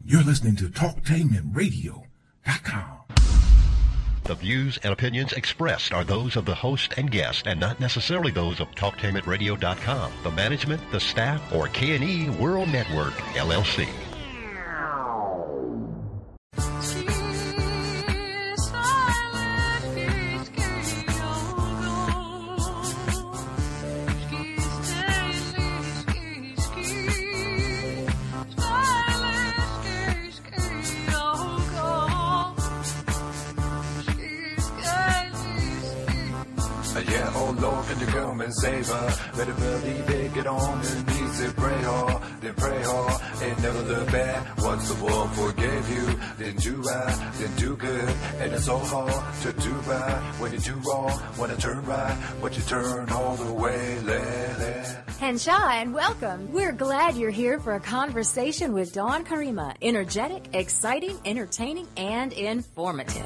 You're listening to TalkTainmentRadio.com. The views and opinions expressed are those of the host and guest and not necessarily those of TalkTainmentRadio.com, the management, the staff, or K&E World Network, LLC. Yeah, oh Lord, can you come and save her? Better believe it, get on your knees and pray hard, then pray hard, and never look back. Once the world forgave you, then do right, then do good, and it's so hard to do right. When you do wrong, wanna turn right, but you turn all the way, Henshaw, and welcome. We're glad you're here for a conversation with Dawn Karima. Energetic, exciting, entertaining, and informative.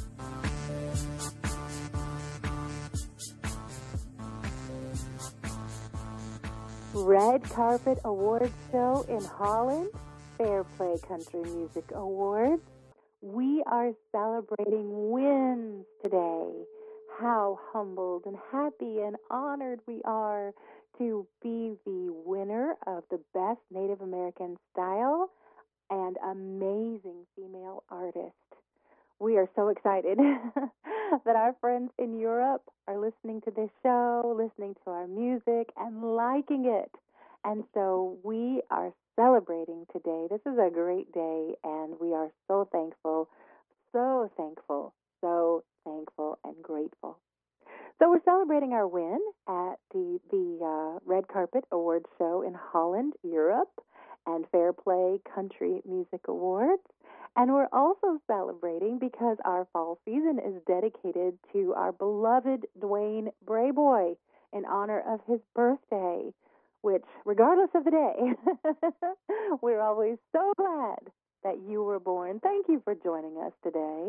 Red Carpet Awards Show in Holland, Fair Play Country Music Awards. We are celebrating wins today. How humbled and happy and honored we are to be the winner of the Best Native American Style and Amazing Female Artist. We are so excited that our friends in Europe are listening to this show, listening to our music, and liking it. And so we are celebrating today. This is a great day, and we are so thankful, so thankful, so thankful and grateful. So we're celebrating our win at the Red Carpet Awards Show in Holland, Europe, and Fair Play Country Music Awards. And we're also celebrating because our fall season is dedicated to our beloved Dwayne Brayboy in honor of his birthday, which, regardless of the day, we're always so glad that you were born. Thank you for joining us today.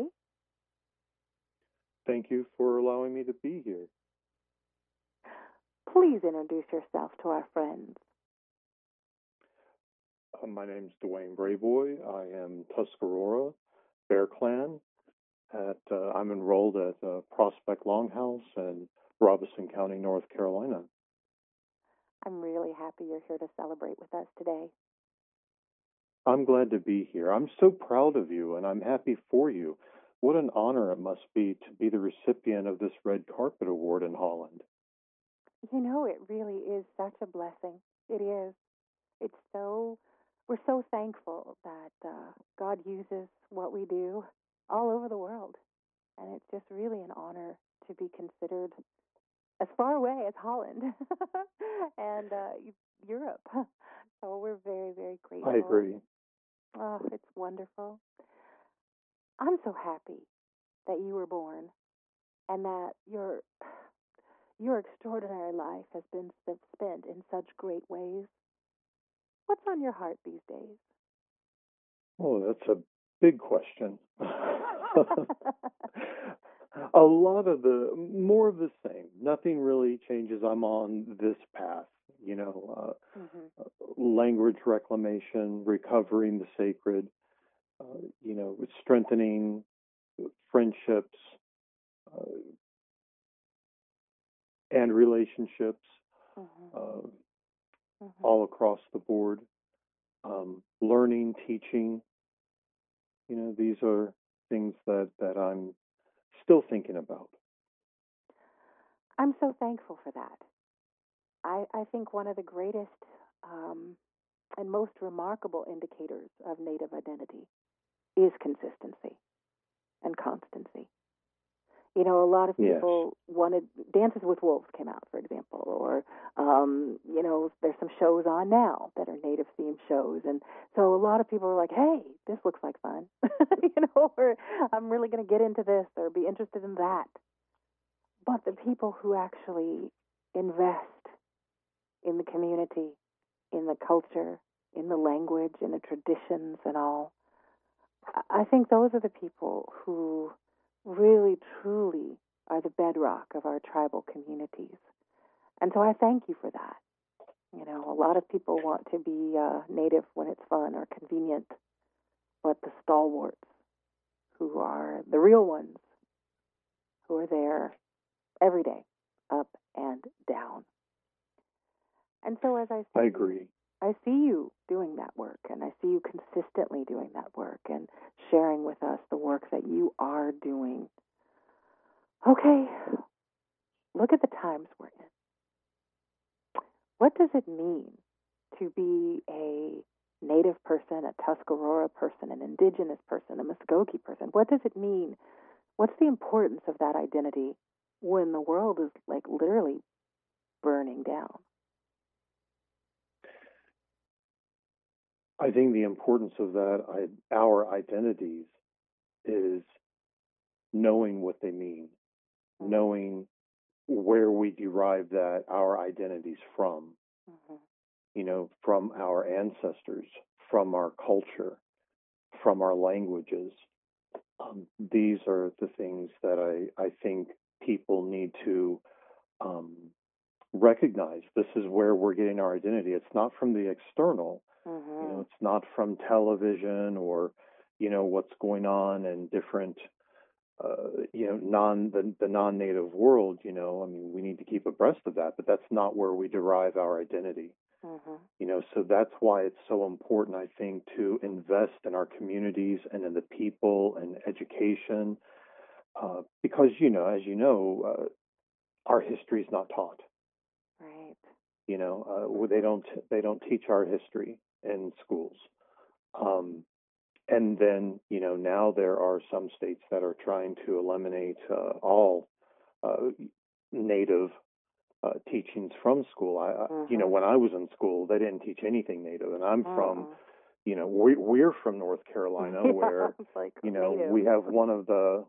Thank you for allowing me to be here. Please introduce yourself to our friends. My name's Dwayne Brayboy. I am Tuscarora Bear Clan. I'm enrolled at Prospect Longhouse in Robeson County, North Carolina. I'm really happy you're here to celebrate with us today. I'm glad to be here. I'm so proud of you, and I'm happy for you. What an honor it must be to be the recipient of this Red Carpet Award in Holland. You know, it really is such a blessing. It is. We're so thankful that God uses what we do all over the world. And it's just really an honor to be considered as far away as Holland and Europe. So we're very, very grateful. I agree. Oh, it's wonderful. I'm so happy that you were born and that your extraordinary life has been spent in such great ways. What's on your heart these days? Oh, that's a big question. A lot of more of the same. Nothing really changes. I'm on this path, language reclamation, recovering the sacred, strengthening friendships and relationships all across the board. Learning, teaching, these are things that I'm still thinking about. I'm so thankful for that. I think one of the greatest and most remarkable indicators of Native identity is consistency and constancy. You know, a lot of people wanted Dances with Wolves came out, for example, or there's some shows on now that are Native themed shows, and so a lot of people are like, "Hey, this looks like fun," or "I'm really going to get into this or be interested in that." But the people who actually invest in the community, in the culture, in the language, in the traditions, and all, I think those are the people who really, truly are the bedrock of our tribal communities. And so I thank you for that. A lot of people want to be Native when it's fun or convenient, but the stalwarts who are the real ones, who are there every day, up and down. And so as I agree. I see you doing that work, and I see you consistently doing that work and sharing with us the work that you are doing. Okay, look at the times we're in. What does it mean to be a Native person, a Tuscarora person, an Indigenous person, a Muskogee person? What does it mean? What's the importance of that identity when the world is like literally burning down? I think the importance of that, our identities, is knowing what they mean, knowing where we derive that our identities from, from our ancestors, from our culture, from our languages. These are the things that I think people need to recognize. This is where we're getting our identity. It's not from the external. It's not from television or, what's going on in different, the non-native world. We need to keep abreast of that, but that's not where we derive our identity. So that's why it's so important, I think, to invest in our communities and in the people and education, because, as you know, our history is not taught. Right. They don't teach our history in schools. And then, now there are some states that are trying to eliminate all Native teachings from school. When I was in school, they didn't teach anything Native, and I'm from, we're from North Carolina, where like we have one of the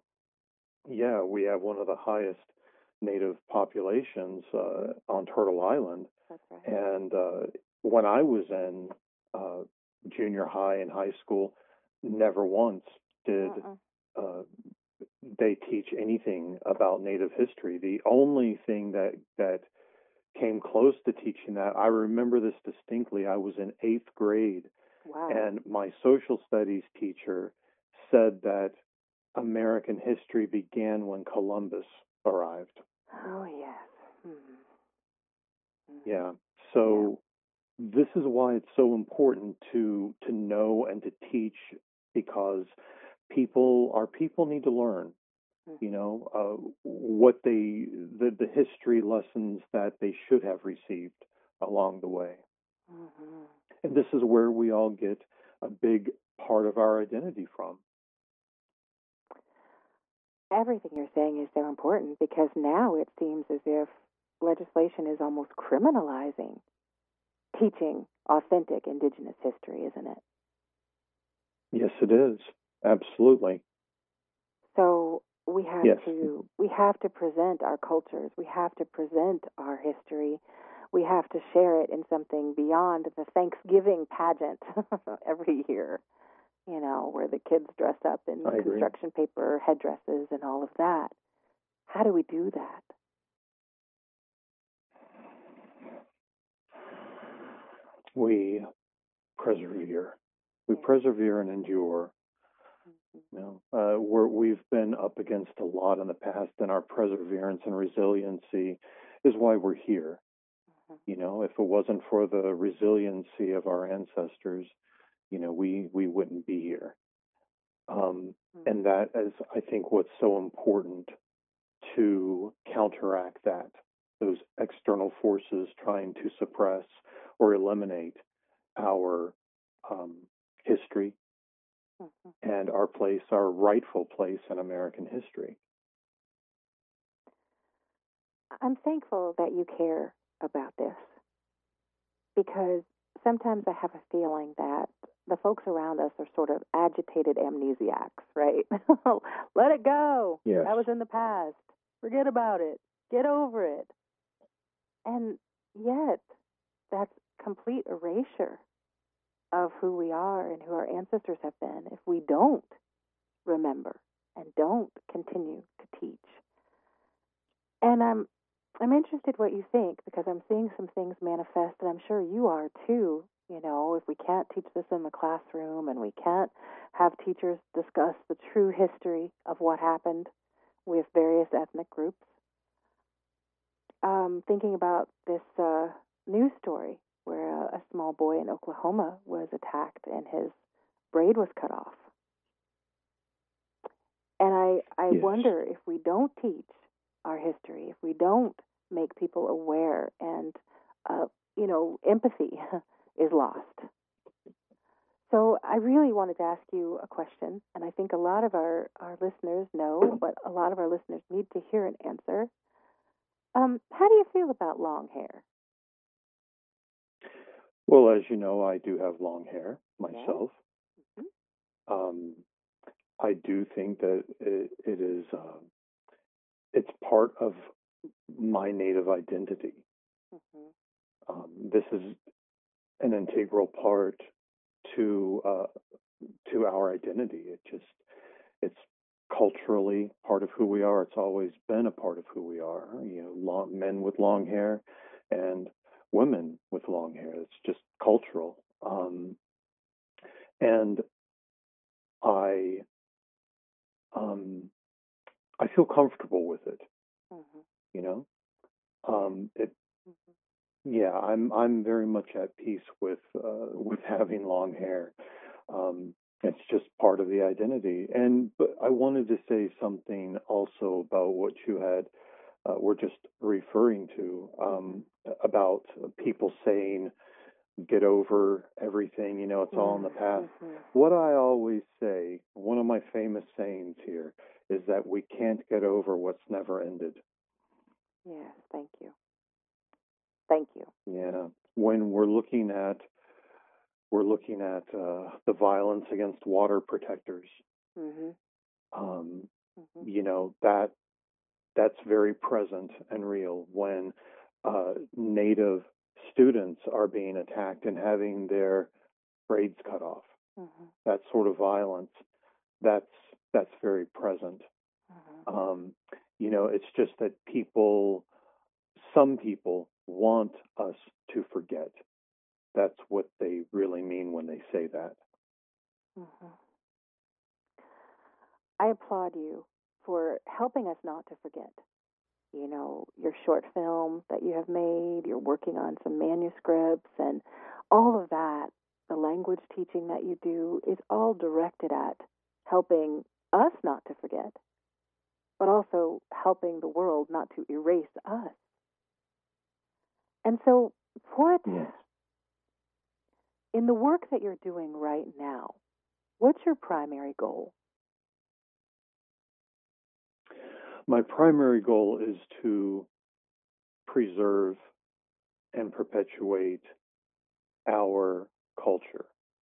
highest Native populations on Turtle Island. That's right. And when I was in junior high and high school, never once did they teach anything about Native history. The only thing that came close to teaching that, I remember this distinctly, I was in 8th grade. Wow. And my social studies teacher said that American history began when Columbus arrived. Oh, yes. Yeah. So this is why it's so important to know and to teach, because our people need to learn, what the history lessons that they should have received along the way. And this is where we all get a big part of our identity from. Everything you're saying is so important, because now it seems as if legislation is almost criminalizing teaching authentic Indigenous history, isn't it? Yes, it is. Absolutely. So we have Yes. we have to present our cultures. We have to present our history. We have to share it in something beyond the Thanksgiving pageant every year, where the kids dress up in construction paper headdresses and all of that. How do we do that? We persevere. We persevere and endure. We've been up against a lot in the past, and our perseverance and resiliency is why we're here. If it wasn't for the resiliency of our ancestors, we wouldn't be here. And that is, I think, what's so important to counteract that, those external forces trying to suppress or eliminate our history and our rightful place in American history. I'm thankful that you care about this, because sometimes I have a feeling that the folks around us are sort of agitated amnesiacs, right? Let it go. Yes. That was in the past. Forget about it. Get over it. And yet, that's complete erasure of who we are and who our ancestors have been if we don't remember and don't continue to teach. And I'm I'm interested what you think because I'm seeing some things manifest, and I'm sure you are too. You know, if we can't teach this in the classroom and we can't have teachers discuss the true history of what happened with various ethnic groups, thinking about this news story where a small boy in Oklahoma was attacked and his braid was cut off. And I Yes. wonder if we don't teach our history, if we don't make people aware and, empathy is lost. So I really wanted to ask you a question, and I think a lot of our listeners know, but a lot of our listeners need to hear an answer. How do you feel about long hair? Well, as you know, I do have long hair myself. Yes. I do think that it is, it's part of my native identity. This is an integral part to our identity. It's culturally part of who we are. It's always been a part of who we are. You know, men with long hair and women with long hair. It's just cultural. And I I feel comfortable with it. You know, it. Yeah, I'm very much at peace with having long hair. It's just part of the identity. And but I wanted to say something also about what you had were just referring to about people saying, "Get over everything." You know, it's all in the past. What I always say, one of my famous sayings here, is that we can't get over what's never ended. Yes, thank you. Thank you. Yeah, when we're looking at the violence against water protectors. You know, that's very present and real when Native students are being attacked and having their braids cut off. That sort of violence, that's very present. You know, it's just that some people want us to forget. That's what they really mean when they say that. I applaud you for helping us not to forget. You know, your short film that you have made, you're working on some manuscripts, and all of that, the language teaching that you do is all directed at helping us not to forget, but also helping the world not to erase us. And so, what, in the work that you're doing right now, what's your primary goal? My primary goal is to preserve and perpetuate our culture,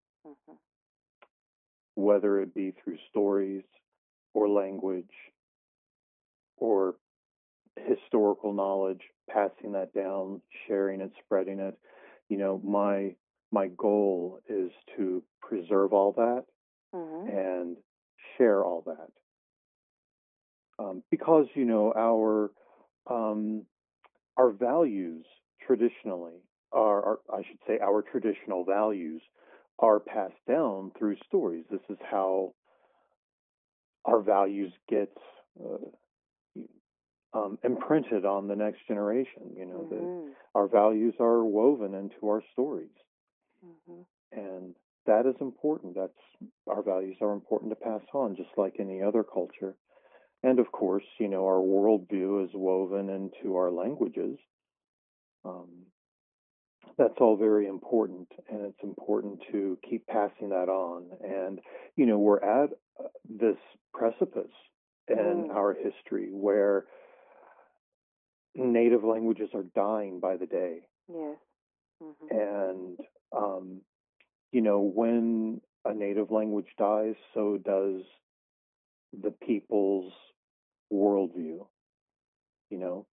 whether it be through stories or language or historical knowledge, passing that down, sharing it, spreading it. You know, my goal is to preserve all that and share all that. Because, you know, our values traditionally I should say, our traditional values are passed down through stories. This is how our values get imprinted on the next generation. You know, our values are woven into our stories, and that is important. Our values are important to pass on, just like any other culture. And of course, you know, our worldview is woven into our languages. That's all very important, and it's important to keep passing that on. And, you know, we're at this precipice in our history where native languages are dying by the day. Yes. And, you know, when a native language dies, so does the people's worldview. You know,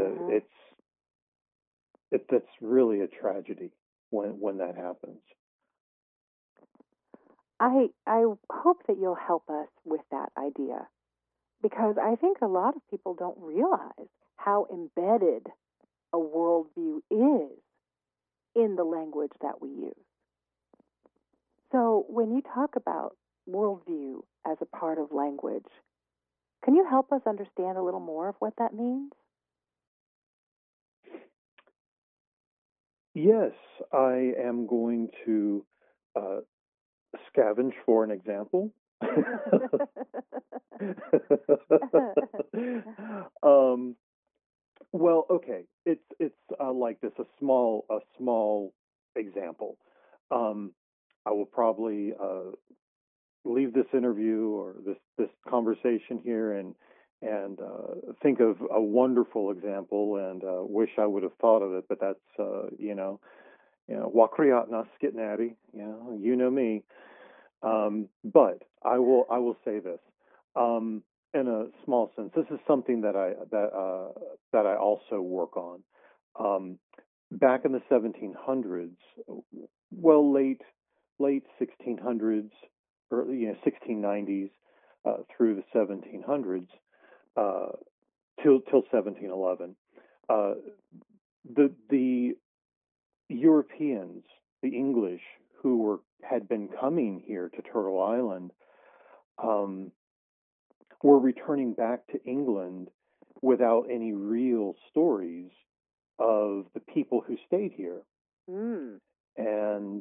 that's really a tragedy when that happens. I hope that you'll help us with that idea. because I think a lot of people don't realize how embedded a worldview is in the language that we use. So when you talk about worldview as a part of language, can you help us understand a little more of what that means? Yes, I am going to scavenge for an example. Well, okay, it's like this, a small example. I will probably leave this interview or this conversation here and think of a wonderful example and wish I would have thought of it, but that's Wakriyat Skitnati, you know me. But I will say this. In a small sense, this is something that I also work on. Back in the 1700s, well, late 1600s, early 1690s, through the 1700s, till 1711, the Europeans, the English who had been coming here to Turtle Island, were returning back to England without any real stories of the people who stayed here. Mm. And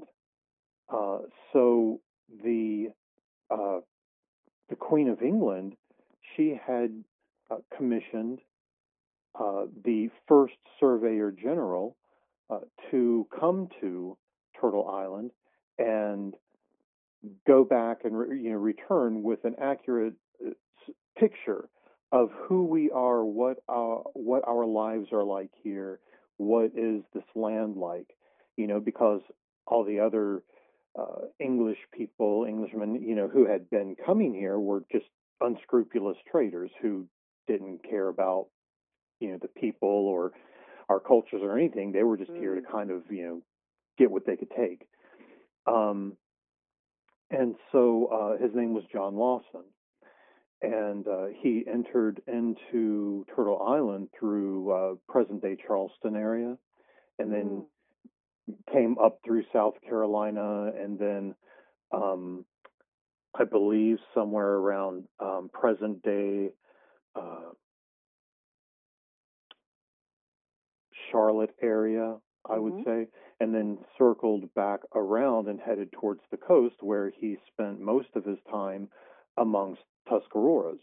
so the Queen of England, she had commissioned the first Surveyor General to come to Turtle Island and go back and return with an accurate picture of who we are, what our lives are like here, what is this land like, because all the other English people, Englishmen, who had been coming here were just unscrupulous traders who didn't care about, the people or our cultures or anything. They were just here to kind of, get what they could take. And so his name was John Lawson. And he entered into Turtle Island through present-day Charleston area, and then came up through South Carolina, and then I believe somewhere around present-day Charlotte area, I would say, and then circled back around and headed towards the coast, where he spent most of his time amongst Tuscaroras.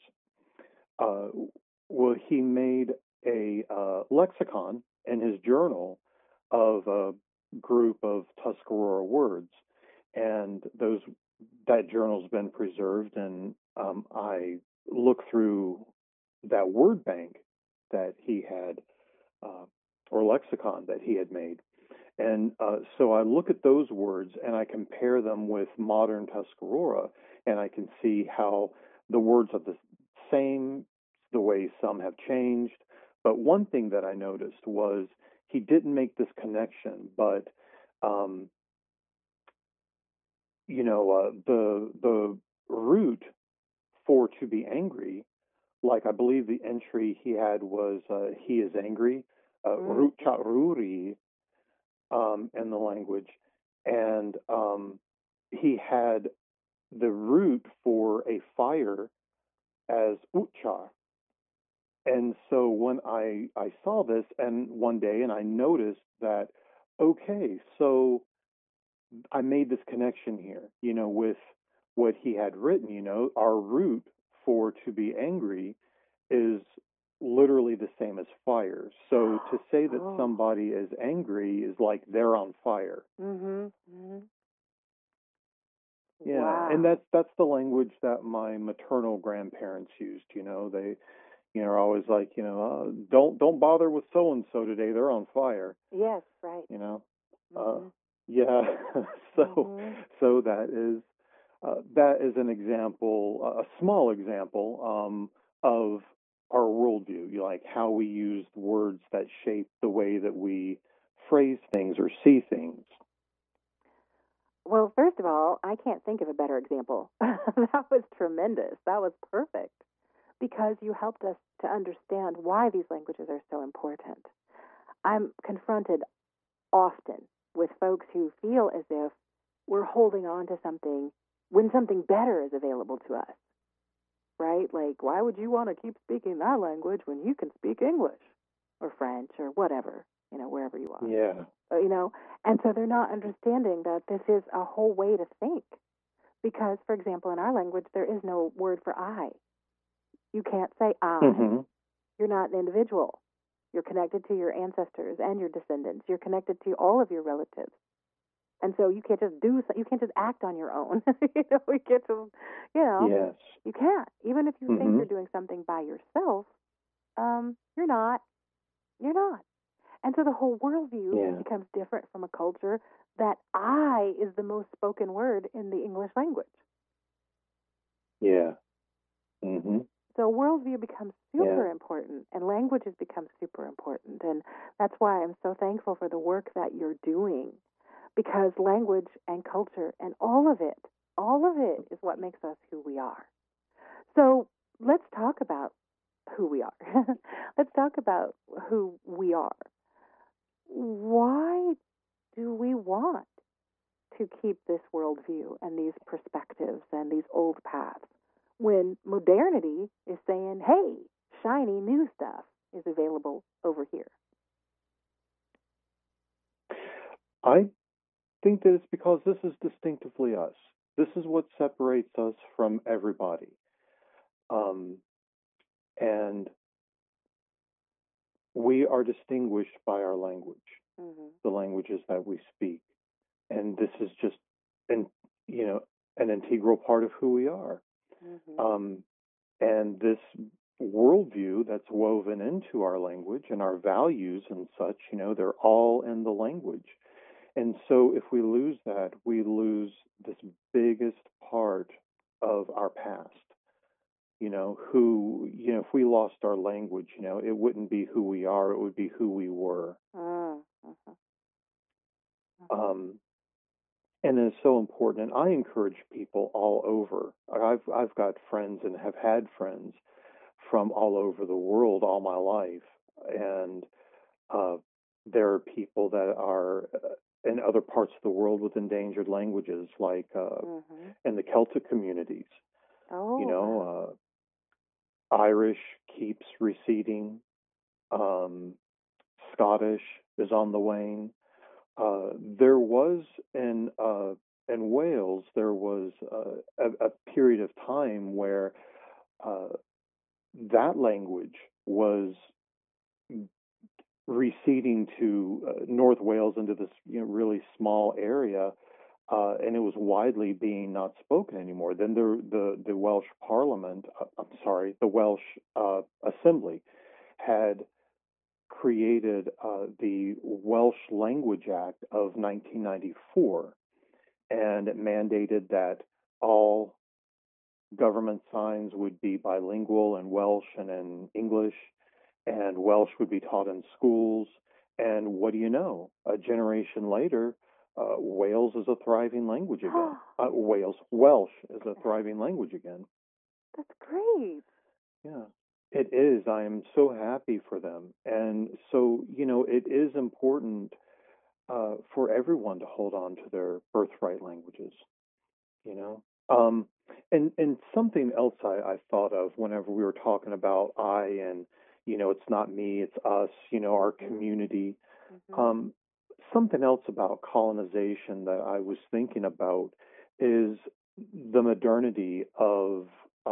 Well, he made a lexicon in his journal of a group of Tuscarora words, and that journal's been preserved, and I look through that word bank that he had, or lexicon that he had made. And so I look at those words and I compare them with modern Tuscarora, and I can see how the words are the same, the way some have changed. But one thing that I noticed was he didn't make this connection, but the root for to be angry, like I believe the entry he had was he is angry, root ruri, in the language, and he had the root for a fire as uchar. And so when I saw this and one day and I noticed that, okay, so I made this connection here, with what he had written, our root for to be angry is literally the same as fire. So to say that somebody is angry is like they're on fire. Yeah, wow. And that's the language that my maternal grandparents used. They, are always like, don't bother with so and so today. They're on fire. Yes, right. Yeah. So that is an example, a small example of our worldview, like how we use words that shape the way that we phrase things or see things. Well, first of all, I can't think of a better example. That was tremendous. That was perfect. because you helped us to understand why these languages are so important. I'm confronted often with folks who feel as if we're holding on to something when something better is available to us, right? Like, why would you want to keep speaking that language when you can speak English or French or whatever, wherever you are? Yeah. And so they're not understanding that this is a whole way to think. Because, for example, in our language, there is no word for I. You can't say I. Mm-hmm. You're not an individual. You're connected to your ancestors and your descendants. You're connected to all of your relatives. And so you can't just act on your own. You can't just, Yes. You can't. Even if you think Mm-hmm. you're doing something by yourself, you're not. You're not. And so the whole worldview becomes different from a culture that I is the most spoken word in the English language. Yeah. Mm-hmm. So worldview becomes super important, and languages become super important. And that's why I'm so thankful for the work that you're doing, because language and culture and all of it is what makes us who we are. So let's talk about who we are. Let's talk about who we are. Why do we want to keep this worldview and these perspectives and these old paths when modernity is saying, hey, shiny new stuff is available over here? I think that it's because this is distinctively us. This is what separates us from everybody. And we are distinguished by our language, the languages that we speak. And this is just an integral part of who we are. And this worldview that's woven into our language and our values and such, they're all in the language. And so if we lose that, we lose this biggest part of our past. If we lost our language, it wouldn't be who we are, it would be who we were. And it's so important. And I encourage people all over. I've got friends and have had friends from all over the world all my life. And there are people that are in other parts of the world with endangered languages, like in the Celtic communities. Irish keeps receding. Scottish is on the wane. There was in Wales, there was a period of time where that language was receding to North Wales into this really small area, and it was widely being not spoken anymore. Then the Welsh Parliament, the Welsh Assembly had created the Welsh Language Act of 1994, and it mandated that all government signs would be bilingual in Welsh and in English, and Welsh would be taught in schools. And what do you know? A generation later, Wales is a thriving language again. Welsh is a thriving language again. That's great. Yeah. It is. I am so happy for them. And so, it is important for everyone to hold on to their birthright languages, And something else I thought of whenever we were talking about and, it's not me, it's us, our community. Something else about colonization that I was thinking about is the modernity of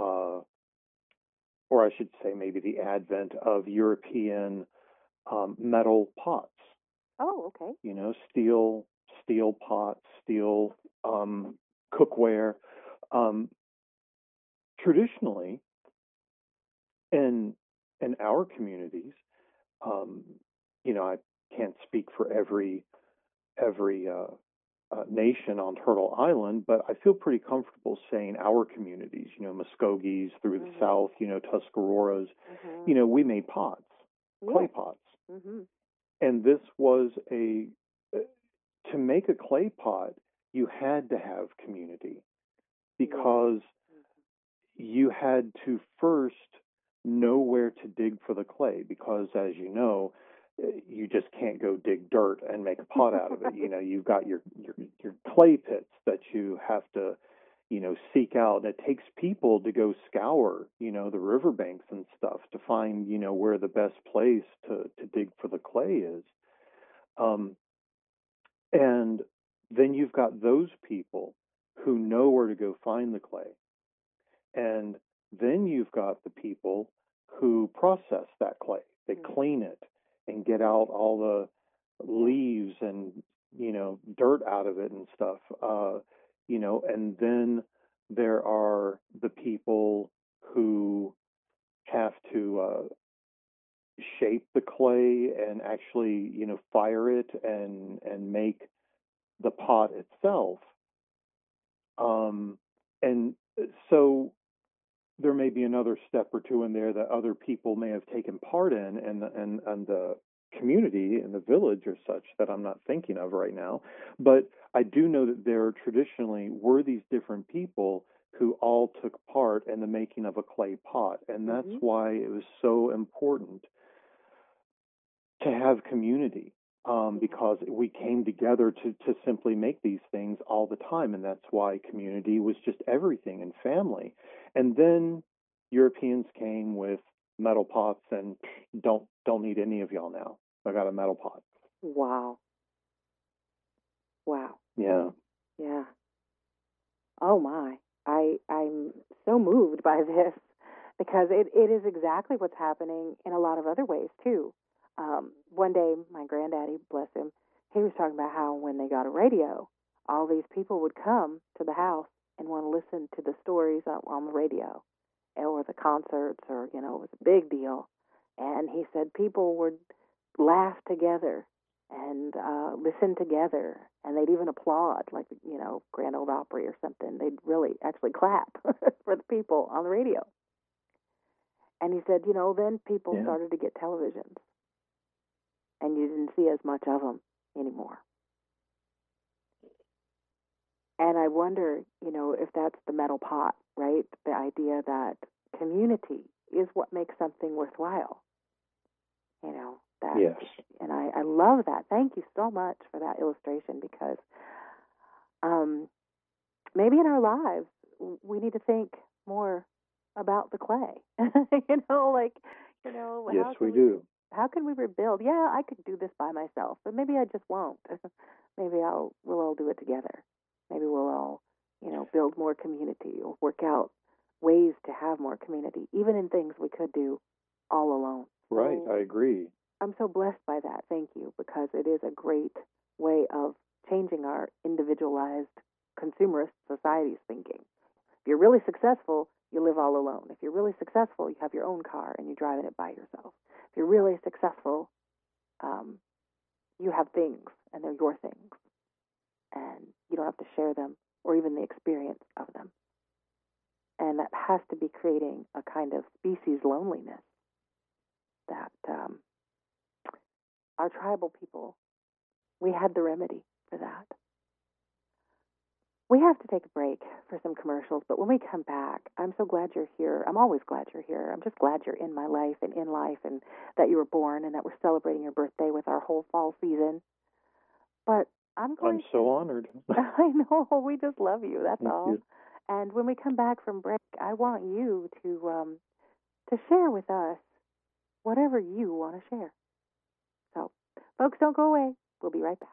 or I should say maybe the advent of European metal pots. Oh, okay. Steel pots, steel cookware. Traditionally, in our communities, I can't speak for every nation on Turtle Island, but I feel pretty comfortable saying our communities, Muskogees through the south, Tuscaroras, we made pots, clay pots. And this was to make a clay pot, you had to have community because you had to first know where to dig for the clay, because, as you know, you just can't go dig dirt and make a pot out of it. You know, you've got your clay pits that you have to, you know, seek out. And it takes people to go scour, you know, the riverbanks and stuff to find, you know, where the best place to dig for the clay is. And then you've got those people who know where to go find the clay. And then you've got the people who process that clay. They clean it and get out all the leaves and, you know, dirt out of it and stuff. You know, and then there are the people who have to shape the clay and actually, you know, fire it and make the pot itself. And so there may be another step or two in there that other people may have taken part in, and the community and the village or such that I'm not thinking of right now. But I do know that there traditionally were these different people who all took part in the making of a clay pot. And that's why it was so important to have community, because we came together to simply make these things all the time. And that's why community was just everything, and family. And then Europeans came with metal pots, and don't need any of y'all now. I got a metal pot. Wow. Yeah. Oh my. I'm so moved by this, because it is exactly what's happening in a lot of other ways too. One day, my granddaddy, bless him, he was talking about how when they got a radio, all these people would come to the house and want to listen to the stories on the radio, or the concerts, or, you know, it was a big deal. And he said people would laugh together and listen together, and they'd even applaud, like, you know, Grand Ole Opry or something. They'd really actually clap for the people on the radio. And he said, you know, then people started to get televisions, and you didn't see as much of them anymore. And I wonder, you know, if that's the metal pot, right? The idea that community is what makes something worthwhile. You know, that. Yes. And I love that. Thank you so much for that illustration, because maybe in our lives we need to think more about the clay. You know, like, you know. Yes, we do. How can we rebuild? Yeah, I could do this by myself, but maybe I just won't. Maybe we'll all do it together. Maybe we'll all, you know, build more community, or work out ways to have more community, even in things we could do all alone. Right, I agree. I'm so blessed by that. Thank you, because it is a great way of changing our individualized consumerist society's thinking. If you're really successful, you live all alone. If you're really successful, you have your own car and you're driving it by yourself. If you're really successful, you have things, and they're your things, and you don't have to share them or even the experience of them. And that has to be creating a kind of species loneliness that our tribal people, we had the remedy for that. We have to take a break for some commercials, but when we come back, I'm so glad you're here. I'm always glad you're here. I'm just glad you're in my life and in life, and that you were born, and that we're celebrating your birthday with our whole fall season. But I'm so honored. I know. We just love you. That's Thank all. you. And when we come back from break, I want you to share with us whatever you want to share. So, folks, don't go away. We'll be right back.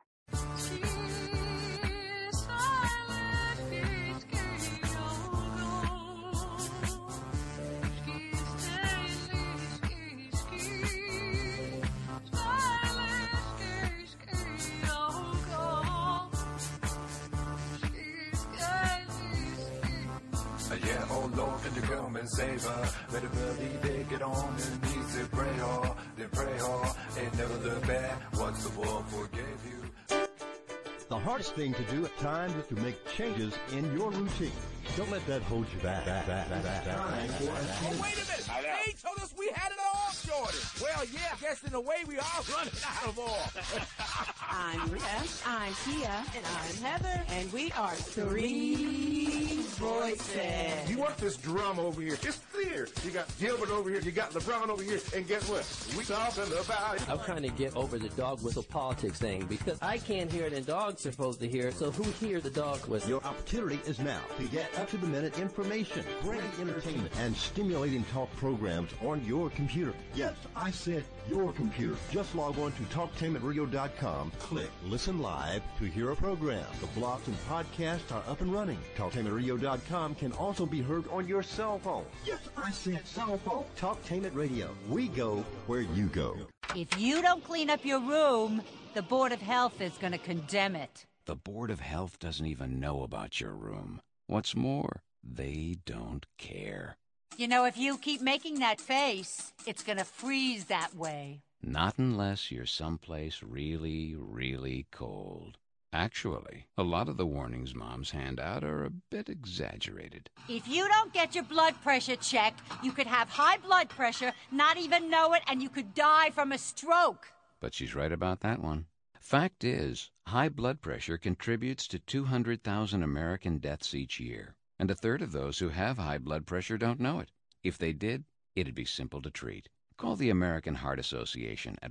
Yeah, oh Lord, can you come and save her? Better believe it, get on your knees and pray hard, then pray hard, and never look back once the Lord forgave you. The hardest thing to do at times is to make changes in your routine. Don't let that hold you back. Oh, wait a minute. They told us we had an oil shortage. Well, yeah, I guess in a way we are running out of oil. I'm Rita, I'm Tia, and I'm Heather, and we are 3 voices. You want this drum over here? It's clear. You got Gilbert over here. You got LeBron over here. And guess what? We talking about it. I'm trying to get over the dog whistle politics thing because I can't hear it and dogs are supposed to hear it. So who hears the dog whistle? Your opportunity is now to get up-to-the-minute information, great entertainment, and stimulating talk programs on your computer. Yes, I said your computer. Just log on to TalkTainmentRadio.com. Click Listen Live to hear a program. The blogs and podcasts are up and running. TalkTainmentRadio.com can also be heard on your cell phone. Yes, I said cell phone. Talktainment Radio. We go where you go. If you don't clean up your room, the Board of Health is going to condemn it. The Board of Health doesn't even know about your room. What's more, they don't care. You know, if you keep making that face, it's going to freeze that way. Not unless you're someplace really, really cold. Actually, a lot of the warnings moms hand out are a bit exaggerated. If you don't get your blood pressure checked, you could have high blood pressure, not even know it, and you could die from a stroke. But she's right about that one. Fact is, high blood pressure contributes to 200,000 American deaths each year, and a third of those who have high blood pressure don't know it. If they did, it'd be simple to treat. Call the American Heart Association at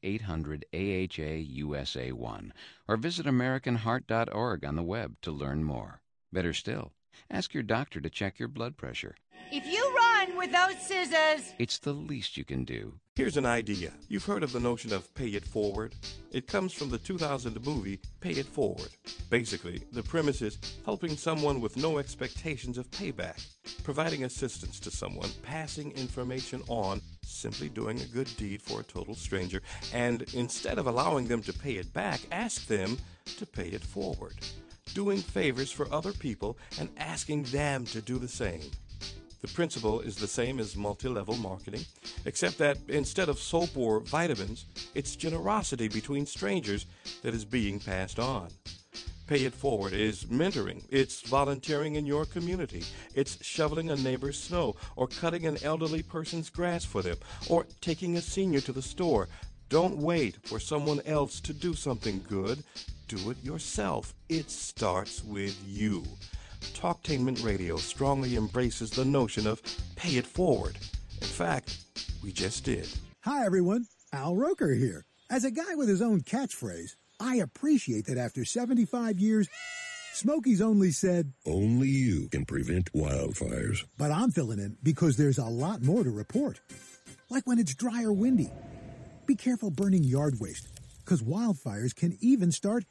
1-800-AHA-USA1 or visit AmericanHeart.org on the web to learn more. Better still, ask your doctor to check your blood pressure. If you run with those scissors, it's the least you can do. Here's an idea. You've heard of the notion of pay it forward? It comes from the 2000 movie Pay It Forward. Basically, the premise is helping someone with no expectations of payback, providing assistance to someone, passing information on, simply doing a good deed for a total stranger, and instead of allowing them to pay it back, ask them to pay it forward. Doing favors for other people and asking them to do the same. The principle is the same as multi-level marketing, except that instead of soap or vitamins, it's generosity between strangers that is being passed on. Pay It Forward is mentoring. It's volunteering in your community. It's shoveling a neighbor's snow or cutting an elderly person's grass for them or taking a senior to the store. Don't wait for someone else to do something good. Do it yourself. It starts with you. Talktainment Radio strongly embraces the notion of pay it forward. In fact, we just did. Hi, everyone. Al Roker here. As a guy with his own catchphrase, I appreciate that after 75 years, Smokey's only said, "Only you can prevent wildfires." But I'm filling in because there's a lot more to report. Like when it's dry or windy. Be careful burning yard waste, because wildfires can even start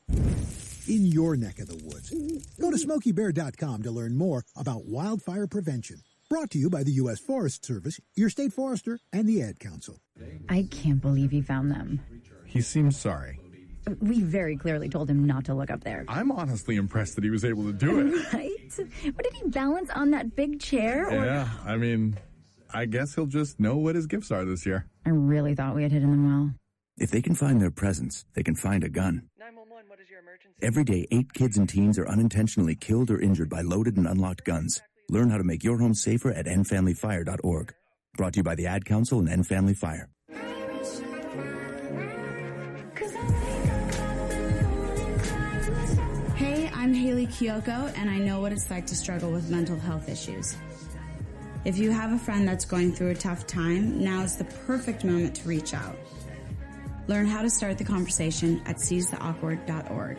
in your neck of the woods. Go to SmokeyBear.com to learn more about wildfire prevention. Brought to you by the U.S. Forest Service, your state forester, and the Ad Council. I can't believe he found them. He seems sorry. We very clearly told him not to look up there. I'm honestly impressed that he was able to do it. Right? What, did he balance on that big chair? Yeah, I mean, I guess he'll just know what his gifts are this year. I really thought we had hidden them well. If they can find their presents, they can find a gun. 911, what is your emergency? Every day, 8 kids and teens are unintentionally killed or injured by loaded and unlocked guns. Learn how to make your home safer at endfamilyfire.org. Brought to you by the Ad Council and End Family Fire. Hey, I'm Haley Kiyoko, and I know what it's like to struggle with mental health issues. If you have a friend that's going through a tough time, now is the perfect moment to reach out. Learn how to start the conversation at seizetheawkward.org.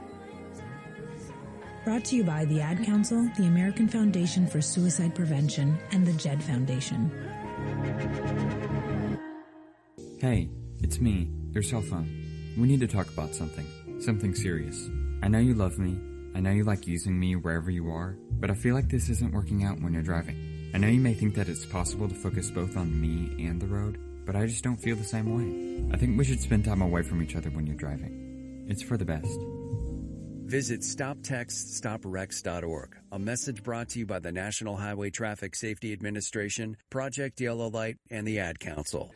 Brought to you by the Ad Council, the American Foundation for Suicide Prevention, and the JED Foundation. Hey, it's me, your cell phone. We need to talk about something serious. I know you love me, I know you like using me wherever you are, but I feel like this isn't working out when you're driving. I know you may think that it's possible to focus both on me and the road, but I just don't feel the same way. I think we should spend time away from each other when you're driving. It's for the best. Visit StopTextStopWrecks.org, a message brought to you by the National Highway Traffic Safety Administration, Project Yellow Light, and the Ad Council.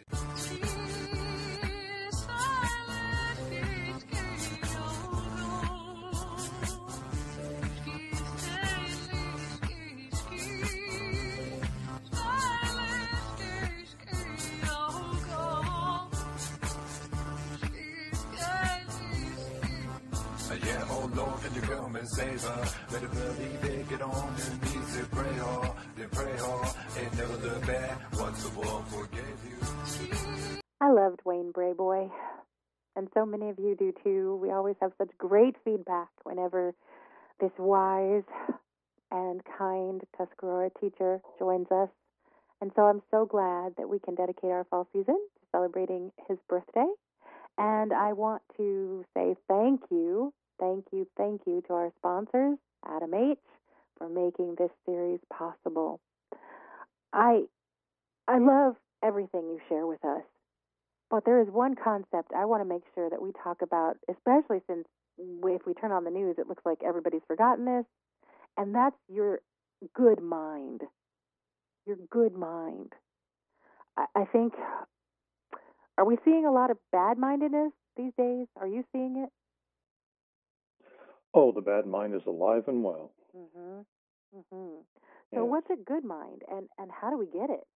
can you come and save her? Better believe it, get on your knees and pray hard, then pray hard, and never look back. Once the world forgave you. I loved Wayne Brayboy, and so many of you do too. We always have such great feedback whenever this wise and kind Tuscarora teacher joins us. And so I'm so glad that we can dedicate our fall season to celebrating his birthday. And I want to say thank you to our sponsors, Adam H., for making this series possible. I love everything you share with us, but there is one concept I want to make sure that we talk about, especially since if we turn on the news, it looks like everybody's forgotten this, and that's your good mind. Your good mind. I think, are we seeing a lot of bad-mindedness these days? Are you seeing it? Oh, the bad mind is alive and well. Mm-hmm. Mm-hmm. So what's a good mind, and how do we get it?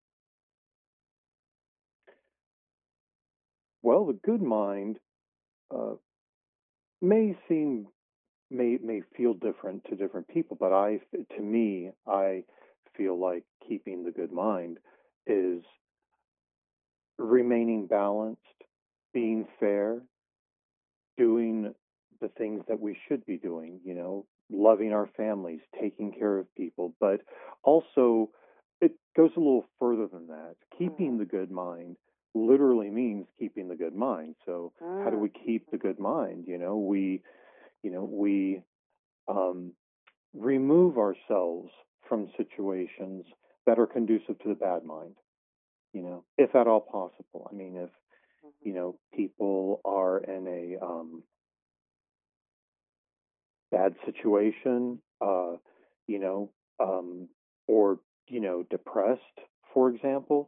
Well, the good mind may feel different to different people, but to me, I feel like keeping the good mind is remaining balanced, being fair, doing the things that we should be doing, loving our families, taking care of people, but also it goes a little further than that. Keeping the good mind literally means keeping the good mind. So how do we keep the good mind? We remove ourselves from situations that are conducive to the bad mind, if at all possible. I mean, if, people are in a bad situation, or, depressed, for example,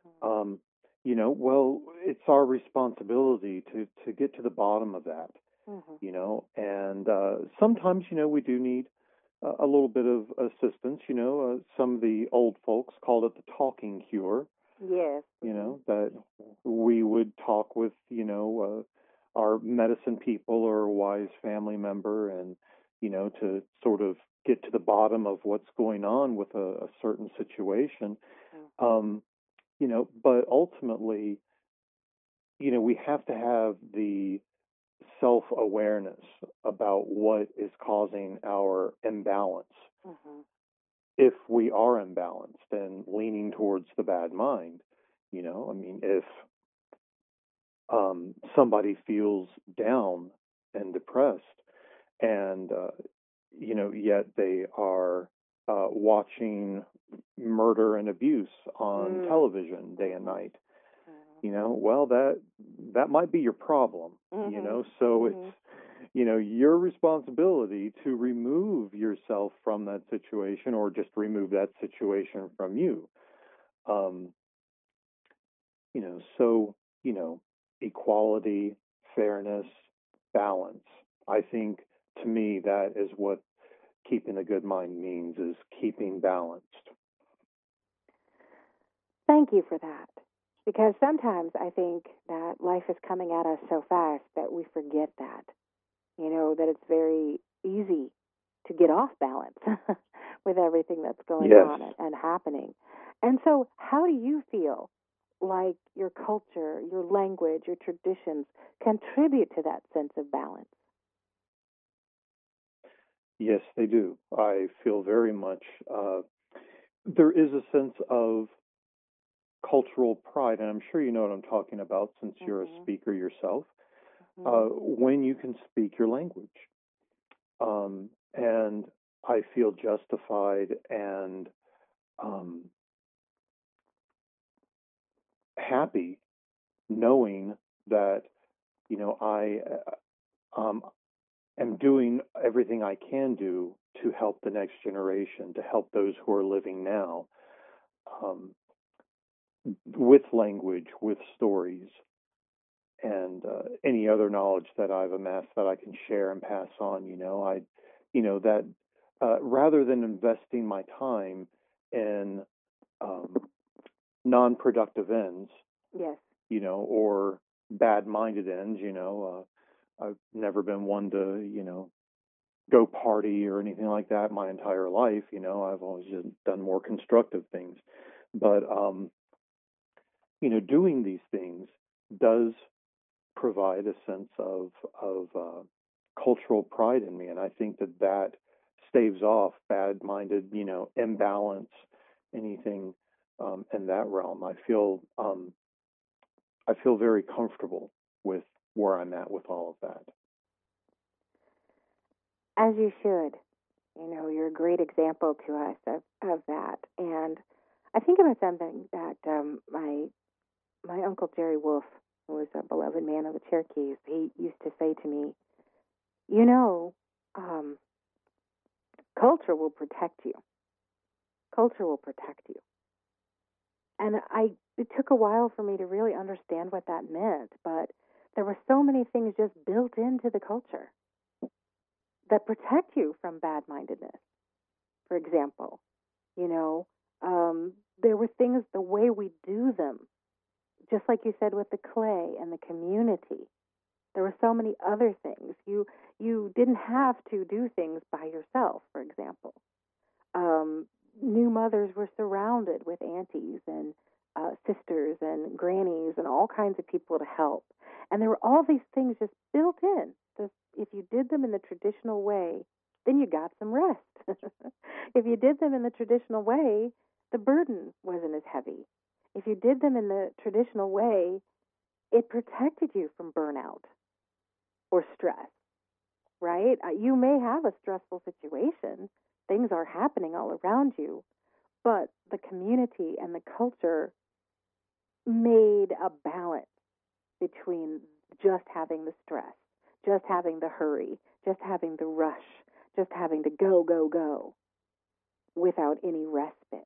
well, it's our responsibility to get to the bottom of that, and sometimes, we do need a little bit of assistance. Some of the old folks called it the talking cure. Yes. That we would talk with, our medicine people or a wise family member and, to sort of get to the bottom of what's going on with a certain situation. But ultimately, we have to have the self-awareness about what is causing our imbalance. If we are imbalanced and leaning towards the bad mind, if somebody feels down and depressed and, yet they are watching murder and abuse on television day and night, well, that might be your problem, so it's, your responsibility to remove yourself from that situation or just remove that situation from you. So, equality, fairness, balance. I think to me that is what keeping a good mind means, is keeping balanced. Thank you for that. Because sometimes I think that life is coming at us so fast that we forget that. That it's very easy to get off balance with everything that's going on and happening. And so how do you feel like your culture, your language, your traditions contribute to that sense of balance? Yes, they do. I feel very much there is a sense of cultural pride, and I'm sure you know what I'm talking about since you're a speaker yourself, when you can speak your language. And I feel justified and happy knowing that, I am doing everything I can do to help the next generation, to help those who are living now, with language, with stories, and any other knowledge that I've amassed that I can share and pass on. That rather than investing my time in non-productive ends, or bad-minded ends, I've never been one to, go party or anything like that my entire life. I've always just done more constructive things. But, doing these things does provide a sense of cultural pride in me. And I think that staves off bad-minded, imbalance, anything in that realm. I feel very comfortable with where I'm at with all of that. As you should. You're a great example to us of that. And I think about something that my Uncle Jerry Wolf, who was a beloved man of the Cherokees, he used to say to me, culture will protect you. Culture will protect you. And it took a while for me to really understand what that meant, but there were so many things just built into the culture that protect you from bad-mindedness. For example, there were things, the way we do them, just like you said with the clay and the community. There were so many other things. You didn't have to do things by yourself, for example. New mothers were surrounded with aunties and sisters and grannies and all kinds of people to help. And there were all these things just built in. So if you did them in the traditional way, then you got some rest. If you did them in the traditional way, the burden wasn't as heavy. If you did them in the traditional way, it protected you from burnout or stress, right? You may have a stressful situation. Things are happening all around you, but the community and the culture made a balance between just having the stress, just having the hurry, just having the rush, just having to go, go, go without any respite.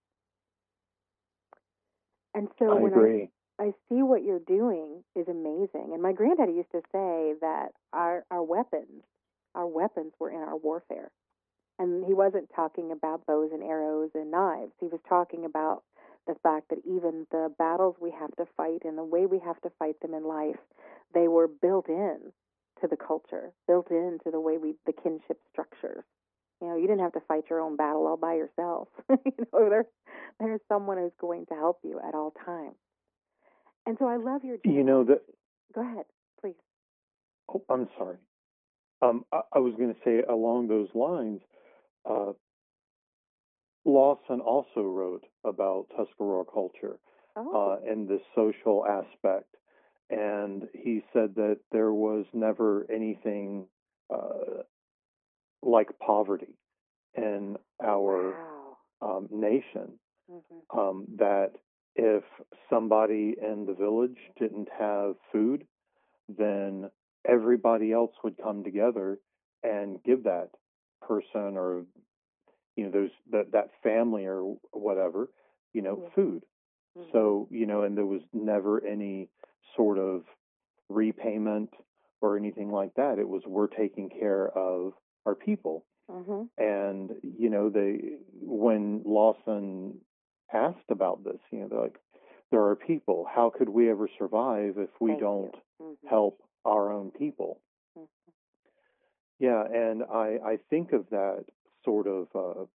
And so I agree. I see what you're doing is amazing. And my granddaddy used to say that our weapons were in our warfare. And he wasn't talking about bows and arrows and knives. He was talking about the fact that even the battles we have to fight and the way we have to fight them in life, they were built in to the culture, built into the way the kinship structures. You didn't have to fight your own battle all by yourself. There's someone who's going to help you at all times. And so I love your journey. Go ahead, please. Oh, I'm sorry. I was going to say along those lines, Lawson also wrote about Tuscarora culture and the social aspect. And he said that there was never anything like poverty in our nation. Mm-hmm. That if somebody in the village didn't have food, then everybody else would come together and give that person or that family or whatever food. Mm-hmm. So and there was never any sort of repayment or anything like that. It was, we're taking care of our people. Mm-hmm. And when Lawson asked about this, they're like, there are people, how could we ever survive if we don't help our own people? Mm-hmm. Yeah, and I think of that sort of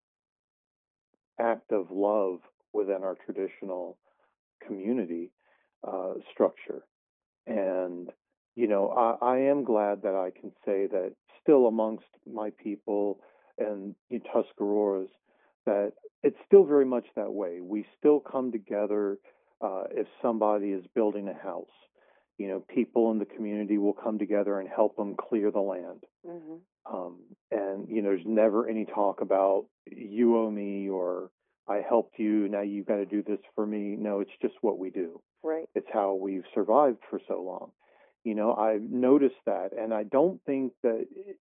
act of love within our traditional community structure. And, I am glad that I can say that still amongst my people and Tuscaroras, that it's still very much that way. We still come together if somebody is building a house. People in the community will come together and help them clear the land. Mm-hmm. And, there's never any talk about you owe me or I helped you, now you've got to do this for me. No, it's just what we do. Right. It's how we've survived for so long. I've noticed that, and I don't think that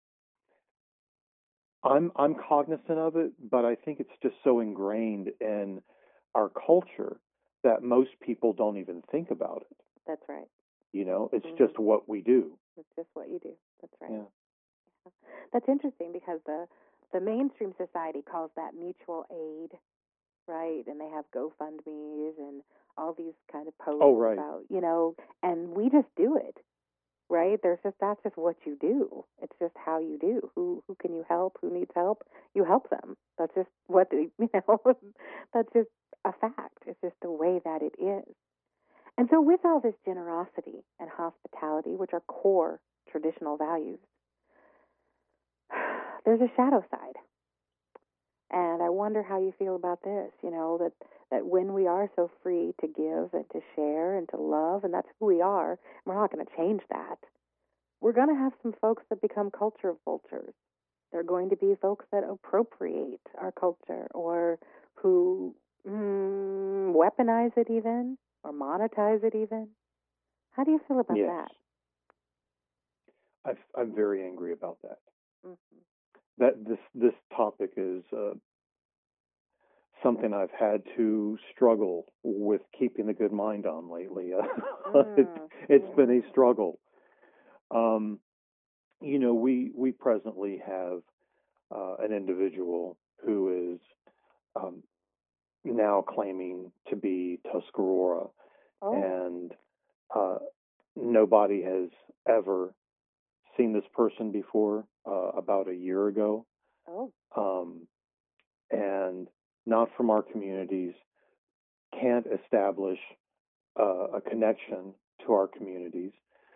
I'm cognizant of it, but I think it's just so ingrained in our culture that most people don't even think about it. That's right. It's just what we do. It's just what you do. That's right. Yeah. That's interesting because the mainstream society calls that mutual aid, right? And they have GoFundMes and all these kind of posts about, and we just do it. right? That's just what you do. It's just how you do. Who can you help? Who needs help? You help them. That's just what that's just a fact. It's just the way that it is. And so with all this generosity and hospitality, which are core traditional values, there's a shadow side. And I wonder how you feel about this, that when we are so free to give and to share and to love, and that's who we are, we're not going to change that. We're going to have some folks that become culture vultures. There are going to be folks that appropriate our culture or who weaponize it even or monetize it even. How do you feel about that? I'm very angry about that. Mm-hmm. That this topic is something I've had to struggle with keeping the good mind on lately. It's been a struggle. We presently have an individual who is now claiming to be Tuscarora, and nobody has ever seen this person before. About a year ago, and not from our communities, can't establish a connection to our communities.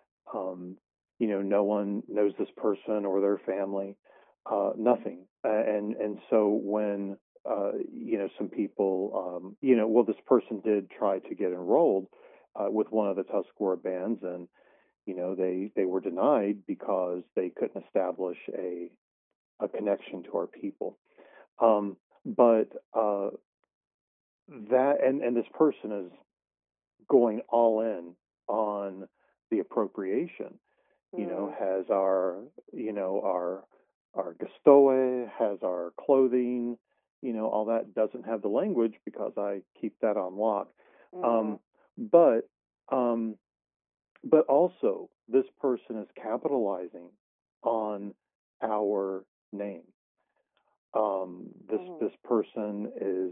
No one knows this person or their family, nothing. And so when, some people, this person did try to get enrolled with one of the Tuscarora bands, and, they were denied because they couldn't establish a connection to our people. But that, and this person is going all in on the appropriation, has our Gastoe, has our clothing, all that. Doesn't have the language because I keep that on lock. But also this person is capitalizing on our name. This person is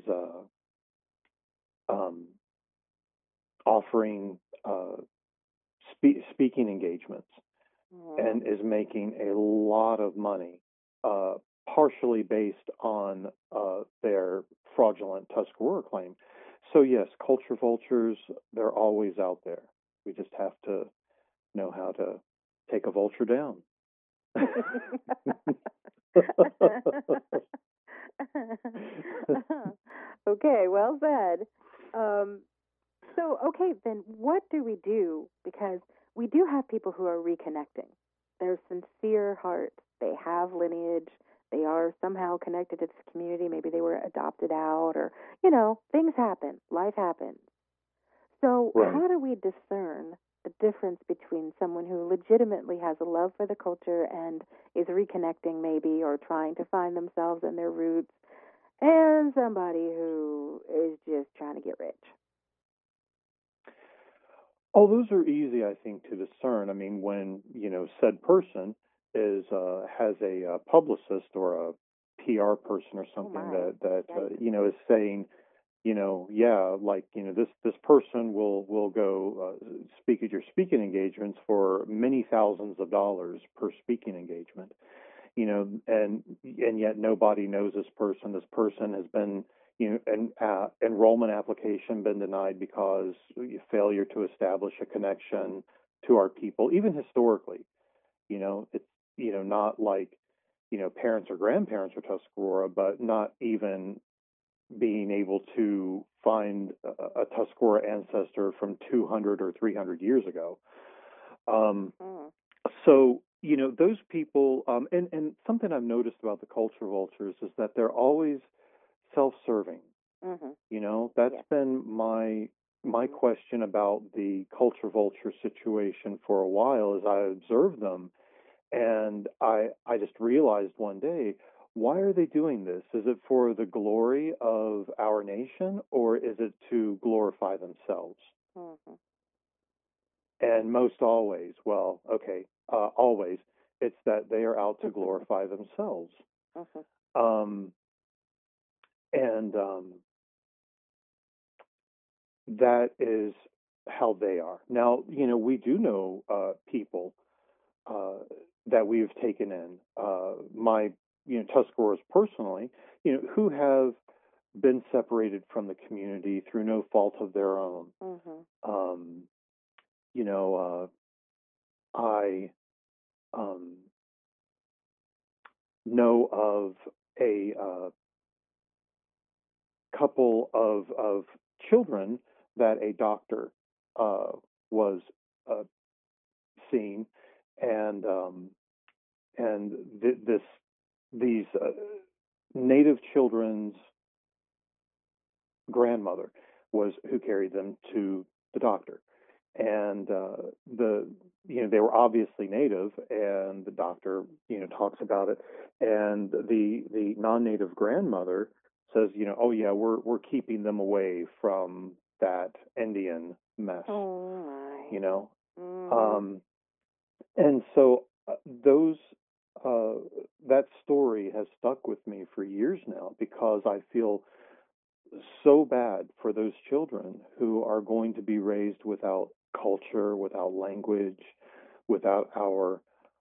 offering speaking engagements and is making a lot of money, partially based on their fraudulent Tuscarora claim. So yes, culture vultures, they're always out there. We just have to know how to take a vulture down. Okay, well said. Okay, then what do we do? Because we do have people who are reconnecting. They're sincere hearts. They have lineage. They are somehow connected to this community. Maybe they were adopted out or, things happen. Life happens. So how do we discern the difference between someone who legitimately has a love for the culture and is reconnecting maybe or trying to find themselves and their roots and somebody who is just trying to get rich? Oh, those are easy, I think, to discern. I mean, when, said person has a publicist or a PR person or something that is saying, this person will go speak at your speaking engagements for many thousands of dollars per speaking engagement, and yet nobody knows this person. This person has been, an enrollment application been denied because failure to establish a connection to our people, even historically. It's, not like, parents or grandparents are Tuscarora, but not even being able to find a Tuscarora ancestor from 200 or 300 years ago. So, those people, and something I've noticed about the culture vultures is that they're always self-serving. That's been my question about the culture vulture situation for a while, as I observed them. And I just realized one day, why are they doing this? Is it for the glory of our nation, or is it to glorify themselves? And most always, always, it's that they are out to glorify themselves. That is how they are. Now, we do know people that we've taken in. My, Tuscaroras personally, who have been separated from the community through no fault of their own. I know of a couple of children that a doctor was seeing, and these native children's grandmother was who carried them to the doctor, and they were obviously native, and the doctor talks about it, and the non-native grandmother says, oh yeah, we're keeping them away from that Indian mess. Oh my. And so those that story has stuck with me for years now, because I feel so bad for those children who are going to be raised without culture, without language, without our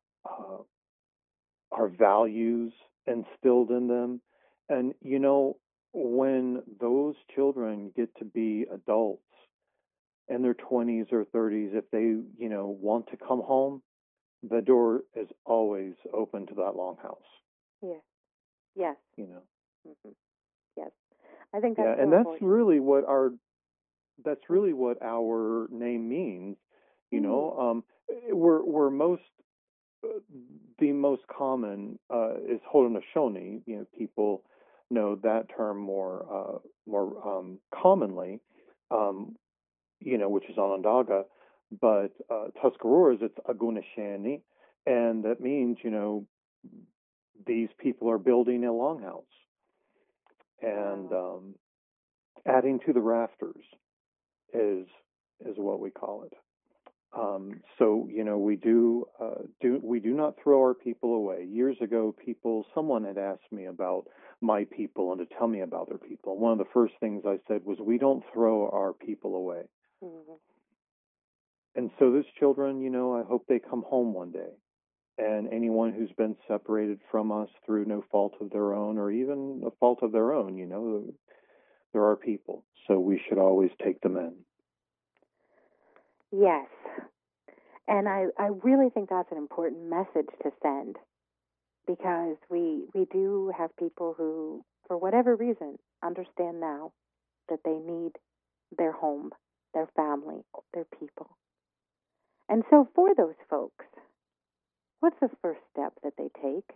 values instilled in them. And when those children get to be adults in their 20s or 30s, if they want to come home, the door is always open to that longhouse. Yes. Yes. Yes. I think yeah, that's and so that's important. really what our name means. We're most the most common is Haudenosaunee. People know that term more commonly, which is Onondaga. But Tuscaroras, it's Agunashani, and that means these people are building a longhouse and adding to the rafters is what we call it. So we do not throw our people away. Years ago, someone had asked me about my people and to tell me about their people. One of the first things I said was, we don't throw our people away. And so those children, I hope they come home one day. And anyone who's been separated from us through no fault of their own, or even a fault of their own, they're our people. So we should always take them in. Yes. And I really think that's an important message to send, because we do have people who, for whatever reason, understand now that they need their home, their family, their people. And so for those folks, what's the first step that they take?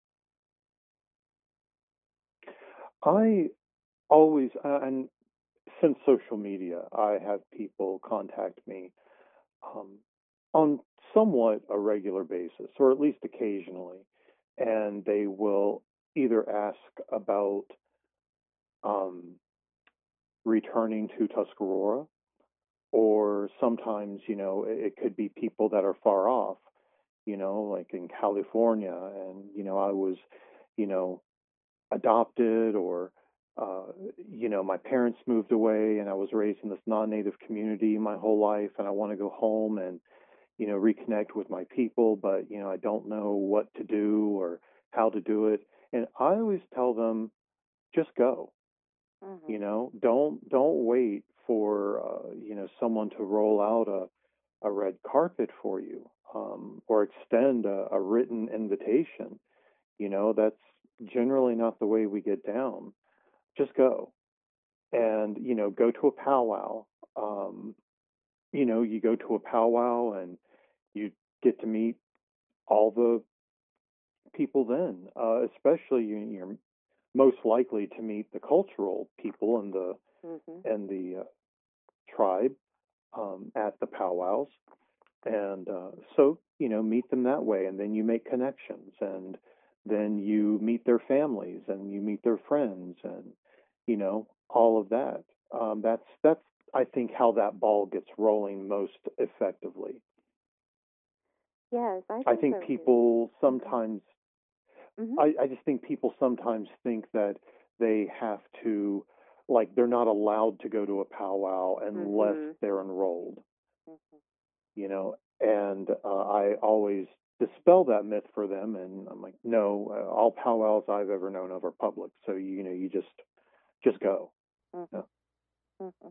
I always, and since social media, I have people contact me on somewhat a regular basis, or at least occasionally, and they will either ask about returning to Tuscarora, or sometimes, it could be people that are far off, like in California, and, I was, adopted, or, my parents moved away and I was raised in this non-native community my whole life, and I want to go home and, reconnect with my people, but, I don't know what to do or how to do it. And I always tell them, just go. Don't wait for someone to roll out a red carpet for you, or extend a written invitation. That's generally not the way we get down. Just go, and go to a powwow. You go to a powwow and you get to meet all the people then, especially you're most likely to meet the cultural people and the tribe at the powwows, and so meet them that way, and then you make connections, and then you meet their families and you meet their friends, and all of that. That's I think how that ball gets rolling most effectively. Yes, I think so people sometimes. I just think people sometimes think that they have to, like, they're not allowed to go to a powwow unless they're enrolled. And I always dispel that myth for them. And I'm like, no, all powwows I've ever known of are public. So, you just go. Mm-hmm. Yeah. Mm-hmm.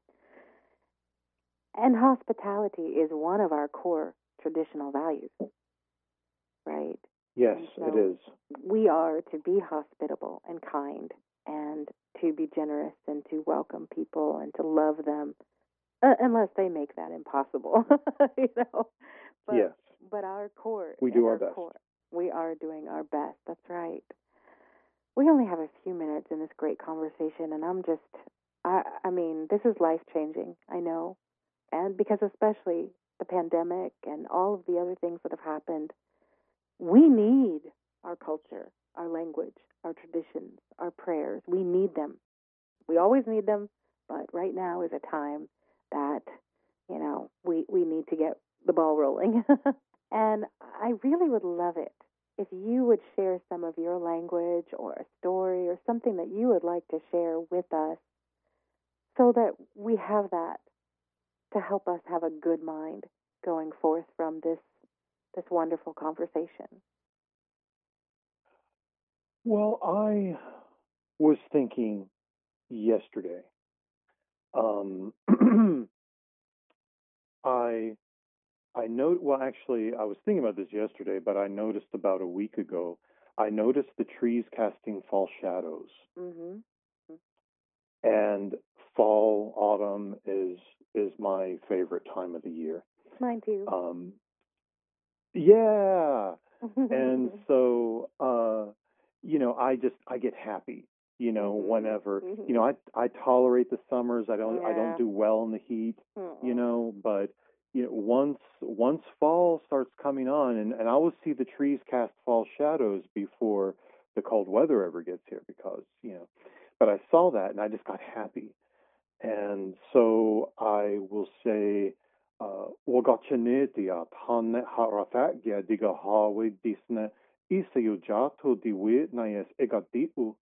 And hospitality is one of our core traditional values, right? Yes, so it is. We are to be hospitable and kind and to be generous and to welcome people and to love them, unless they make that impossible, But, yes. But our core, we do our best. Core, we are doing our best. That's right. We only have a few minutes in this great conversation, and I mean, this is life-changing, I know. And because especially the pandemic and all of the other things that have happened, we need our culture, our language, our traditions, our prayers. We need them. We always need them, but right now is a time that, we need to get the ball rolling. And I really would love it if you would share some of your language or a story or something that you would like to share with us so that we have that to help us have a good mind going forth from this wonderful conversation. Well, I was thinking yesterday. I know. Well, actually, I was thinking about this yesterday, but I noticed about a week ago. I noticed the trees casting false shadows, and fall, autumn is my favorite time of the year. Mine too. Yeah, and so I get happy. Whenever I tolerate the summers. I don't do well in the heat. But once fall starts coming on, and I will see the trees cast false shadows before the cold weather ever gets here, because but I saw that and I just got happy. And so I will say, Wagachanetia Tane Harafagya Diga Hawi Disne Isayujato Diwit Nayes Egaditu.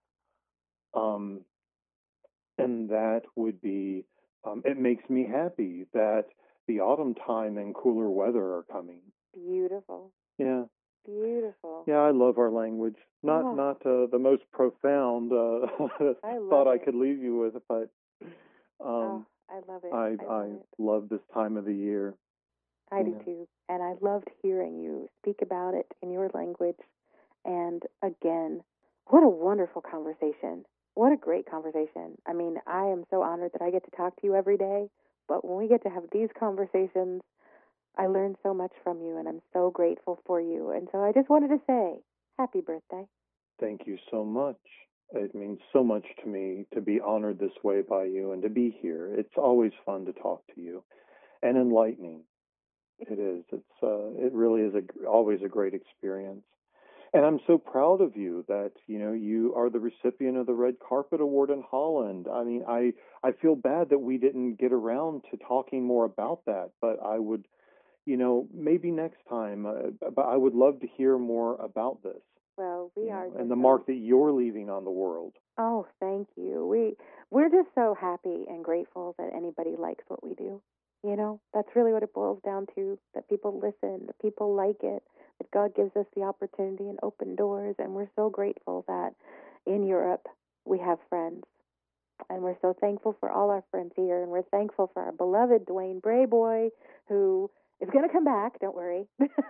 And that would be, it makes me happy that the autumn time and cooler weather are coming. Beautiful. Yeah. Beautiful. Yeah, I love our language. Not the most profound thought I could leave you with, but I love it. I love this time of the year. I do too. And I loved hearing you speak about it in your language. And again, what a wonderful conversation. What a great conversation. I mean, I am so honored that I get to talk to you every day. But when we get to have these conversations, I learn so much from you, and I'm so grateful for you. And so I just wanted to say, happy birthday. Thank you so much. It means so much to me to be honored this way by you and to be here. It's always fun to talk to you, and enlightening. It is. It really is always a great experience. And I'm so proud of you that, you are the recipient of the Red Carpet Award in Holland. I mean, I feel bad that we didn't get around to talking more about that, but I would, maybe next time, but I would love to hear more about this. Well, we are. And the mark that you're leaving on the world. Oh, thank you. We're just so happy and grateful that anybody likes what we do. That's really what it boils down to, that people listen, that people like it, that God gives us the opportunity and open doors. And we're so grateful that in Europe we have friends. And we're so thankful for all our friends here. And we're thankful for our beloved Dwayne Brayboy, who is going to come back. Don't worry.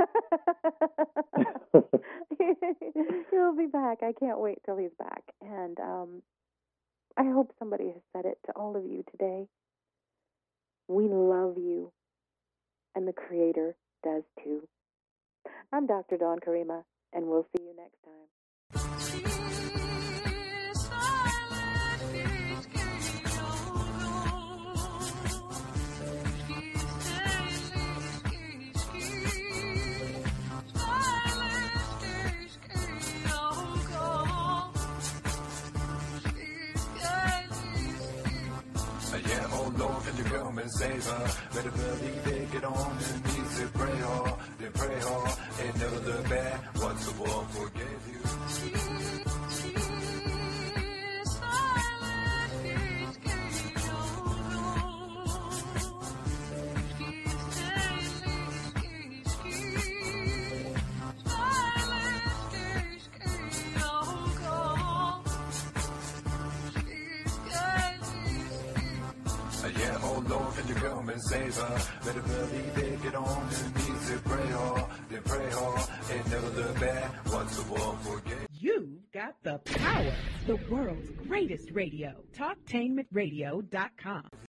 He'll be back. I can't wait till he's back. And I hope somebody has said it to all of you today. We love you. And the Creator does too. I'm Dr. Dawn Karima, and we'll see you next time. Yeah, oh Lord, can you come and save her? Better believe it, get on your knees and pray hard, then pray hard, and never look back. Once the world forgave you. Yeah, oh Lord, can you come and save her? Better believe it, get on your knees and pray hard, then pray hard, and never look back. Once the world forget. You've got the power. The world's greatest radio. TalkTainmentRadio.com.